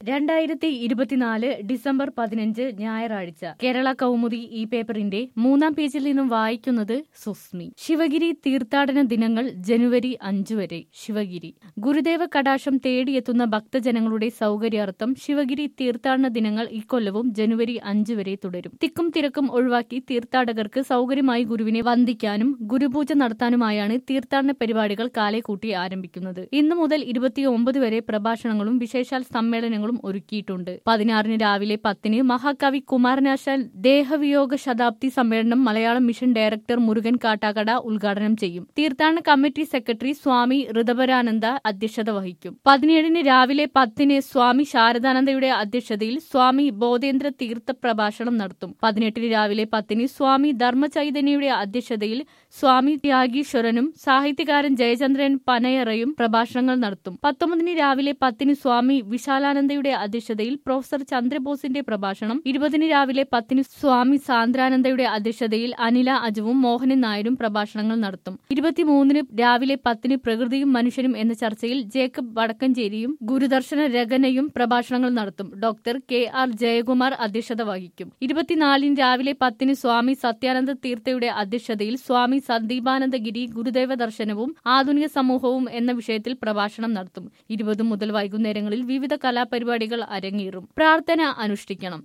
2024 December 15 ഞായറാഴ്ച കേരള കൗമുദി ഈ പേപ്പറിന്റെ 3-ാം പേജിൽ നിന്നും വായിക്കുന്നത് സുസ്മി. ശിവഗിരി തീർത്ഥാടന ദിനങ്ങൾ ജനുവരി 5 വരെ. ശിവഗിരി ഗുരുദേവ കടാക്ഷം തേടിയെത്തുന്ന ഭക്തജനങ്ങളുടെ സൗകര്യാർത്ഥം ശിവഗിരി തീർത്ഥാടന ദിനങ്ങൾ ഇക്കൊല്ലവും ജനുവരി 5 വരെ തുടരും. തിക്കും തിരക്കും ഒഴിവാക്കി തീർത്ഥാടകർക്ക് സൗകര്യമായി ഗുരുവിനെ വന്ദിക്കാനും ഗുരുപൂജ നടത്താനുമായാണ് തീർത്ഥാടന പരിപാടികൾ കാലേക്കൂട്ടി ആരംഭിക്കുന്നത്. ഇന്നു മുതൽ 29 വരെ പ്രഭാഷണങ്ങളും വിശേഷാൽ സമ്മേളനങ്ങളും ഒരുക്കിയിട്ടുണ്ട്. 16 രാവിലെ 10 മഹാകവി കുമാരനാശാൻ ദേഹവിയോഗ ശതാബ്ദി സമ്മേളനം മലയാളം മിഷൻ ഡയറക്ടർ മുരുകൻ കാട്ടാക്കട ഉദ്ഘാടനം ചെയ്യും. തീർത്ഥാടന കമ്മിറ്റി സെക്രട്ടറി സ്വാമി ഋതപരാനന്ദ അധ്യക്ഷത വഹിക്കും. 17 രാവിലെ 10 സ്വാമി ശാരദാനന്ദയുടെ അധ്യക്ഷതയിൽ സ്വാമി ബോധേന്ദ്ര തീർത്ഥ പ്രഭാഷണം നടത്തും. 18 രാവിലെ 10 സ്വാമി ധർമ്മചൈതന്യയുടെ അധ്യക്ഷതയിൽ സ്വാമി ത്യാഗീശ്വരനും സാഹിത്യകാരൻ ജയചന്ദ്രൻ പനയറയും പ്രഭാഷണങ്ങൾ നടത്തും. 19 രാവിലെ 10 സ്വാമി വിശാലാനന്ദയുടെ അധ്യക്ഷതയിൽ പ്രൊഫസർ ചന്ദ്രബോസിന്റെ പ്രഭാഷണം. 20 രാവിലെ 10 സ്വാമി സാന്ദ്രാനന്ദയുടെ അധ്യക്ഷതയിൽ അനില അജുവും മോഹനൻ നായരും പ്രഭാഷണങ്ങൾ നടത്തും. 23 രാവിലെ 10 പ്രകൃതിയും മനുഷ്യനും എന്ന ചർച്ചയിൽ ജേക്കബ് വടക്കഞ്ചേരിയും ഗുരുദർശന രചനയും പ്രഭാഷണങ്ങൾ നടത്തും. ഡോക്ടർ KR ജയകുമാർ അധ്യക്ഷത വഹിക്കും. 24 രാവിലെ 10 സ്വാമി സത്യാനന്ദ തീർത്ഥയുടെ അധ്യക്ഷതയിൽ സ്വാമി സന്ദീപാനന്ദഗിരി ഗുരുദേവ ദർശനവും ആധുനിക സമൂഹവും എന്ന വിഷയത്തിൽ പ്രഭാഷണം നടത്തും. 20 മുതൽ വൈകുന്നേരങ്ങളിൽ വിവിധ കലാപരിപാടികൾ അരങ്ങേറും. പ്രാർത്ഥന അനുഷ്ഠിക്കണം.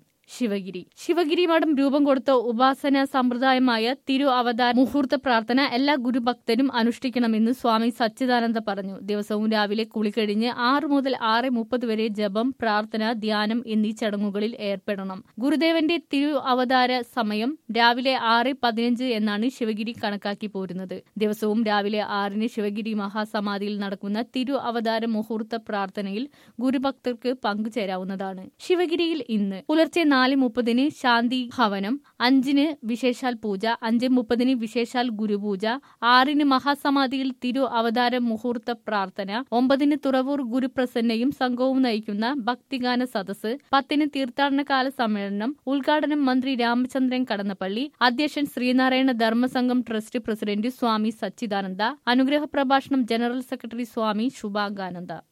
ശിവഗിരി മഠം രൂപം കൊടുത്ത ഉപാസന സമ്പ്രദായമായ തിരു അവതാര മുഹൂർത്ത പ്രാർത്ഥന എല്ലാ ഗുരുഭക്തരും അനുഷ്ഠിക്കണമെന്ന് സ്വാമി സച്ചിദാനന്ദ പറഞ്ഞു. ദിവസവും രാവിലെ കുളി കഴിഞ്ഞ് 6 മുതൽ 6:30 വരെ ജപം, പ്രാർത്ഥന, ധ്യാനം എന്നീ ചടങ്ങുകളിൽ ഏർപ്പെടണം. ഗുരുദേവന്റെ തിരു അവതാര സമയം രാവിലെ 6:15 എന്നാണ് ശിവഗിരി കണക്കാക്കി പോരുന്നത്. ദിവസവും രാവിലെ 6 ശിവഗിരി മഹാസമാധിയിൽ നടക്കുന്ന തിരു അവതാര മുഹൂർത്ത പ്രാർത്ഥനയിൽ ഗുരുഭക്തർക്ക് പങ്കുചേരാവുന്നതാണ്. ശിവഗിരിയിൽ ഇന്ന് പുലർച്ചെ 4:30 ശാന്തി ഹവനം, 5 വിശേഷാൽ പൂജ, 5:30 വിശേഷാൽ ഗുരുപൂജ, 6 മഹാസമാധിയിൽ തിരു അവതാര മുഹൂർത്ത പ്രാർത്ഥന, 9 തുറവൂർ ഗുരുപ്രസന്നയും സംഘവും നയിക്കുന്ന ഭക്തിഗാന സദസ്, 10 തീർത്ഥാടന കാല സമ്മേളനം. ഉദ്ഘാടനം മന്ത്രി രാമചന്ദ്രൻ കടന്നപ്പള്ളി, അധ്യക്ഷൻ ശ്രീനാരായണ ധർമ്മസംഘം ട്രസ്റ്റ് പ്രസിഡന്റ് സ്വാമി സച്ചിദാനന്ദ, അനുഗ്രഹ പ്രഭാഷണം ജനറൽ സെക്രട്ടറി സ്വാമി ശുഭാംഗാനന്ദ.